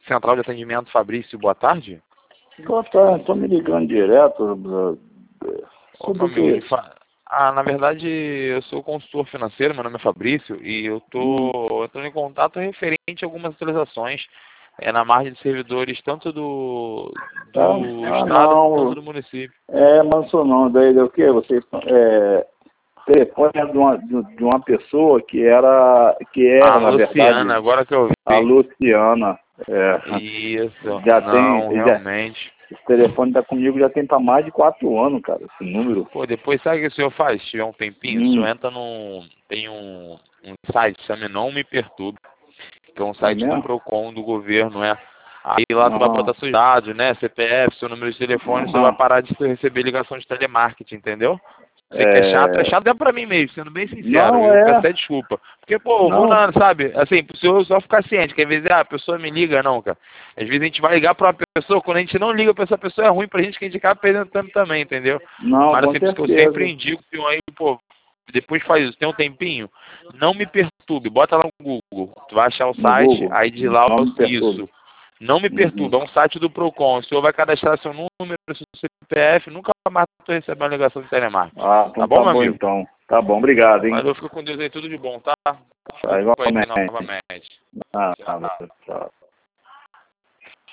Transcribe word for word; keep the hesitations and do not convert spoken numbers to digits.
Central de Atendimento Fabrício, boa tarde. Boa tarde, estou me ligando direto. Ô, família, fa... Ah, na verdade, eu sou consultor financeiro, meu nome é Fabrício, e eu estou entrando em contato referente a algumas atualizações é, na margem de servidores, tanto do, do ah, Estado não. quanto do município. É, mas isso não, daí o quê? Você, é, telefone é de uma, de, de uma pessoa que era, que é, A na Luciana, verdade, agora que eu vi. a Luciana. É, Isso, já não, tem, já, realmente. esse telefone tá comigo já tem para mais de quatro anos, cara, esse número. Pô, depois sabe o que o senhor faz? Se tiver um tempinho, Hum. o senhor entra num... Tem um, um site, chama Não Me Perturbe, que é um site É do mesmo? PROCON, do governo, é. Aí lá você vai Ah, botar seus dados, né? C P F, seu número de telefone, você vai ah, parar de receber ligação de telemarketing, entendeu? Você que é chato, é é, chato é pra mim mesmo, sendo bem sincero. não Eu peço é, até desculpa. Porque, pô, eu vou não, na, sabe, assim, pro senhor só ficar ciente, que às vezes ah, a pessoa me liga, não, cara. Às vezes a gente vai ligar pra uma pessoa, quando a gente não liga pra essa pessoa é ruim pra gente, que a gente acaba perdendo tempo também, entendeu? não, Mas com assim, por isso que eu sempre certeza. indico que aí, pô, depois faz isso, tem um tempinho, não me perturbe, bota lá no Google, tu vai achar o No site, Google, aí de lá, não me perturbe. isso. Não me Uhum. perturba, é um site do PROCON. O senhor vai cadastrar seu número, seu C P F, nunca mais tu recebe uma ligação de telemarketing. Ah, Tá então bom, tá meu bom amigo? então. Tá bom, obrigado, hein? Valeu, fica com Deus aí, tudo de bom, tá? Tá, Desculpa aí igualmente. novamente. Ah, Tchau. tá, tchau.